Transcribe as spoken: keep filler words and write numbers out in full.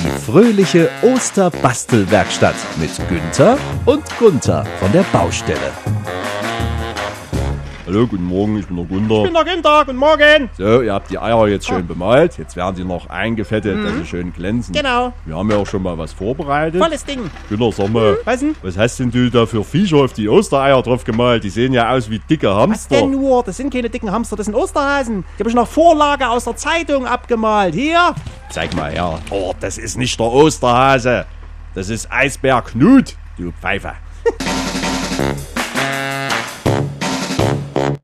Die fröhliche Osterbastelwerkstatt mit Günther und Gunther von der Baustelle. Hallo, guten Morgen, ich bin der Gunther. Ich bin der Günther, guten Morgen. So, ihr habt die Eier jetzt schön bemalt. Jetzt werden sie noch eingefettet, dass sie schön glänzen. Genau. Wir haben ja auch schon mal was vorbereitet. Volles Ding. Günther, sag mal, Was denn? was hast denn du da für Viecher auf die Ostereier drauf gemalt? Die sehen ja aus wie dicke Was Hamster. denn nur? Das sind keine dicken Hamster, das sind Osterhasen. Die habe ich nach Vorlage aus der Zeitung abgemalt. Hier. Zeig mal her. Oh, das ist nicht der Osterhase. Das ist Eisbär Knut, du Pfeife.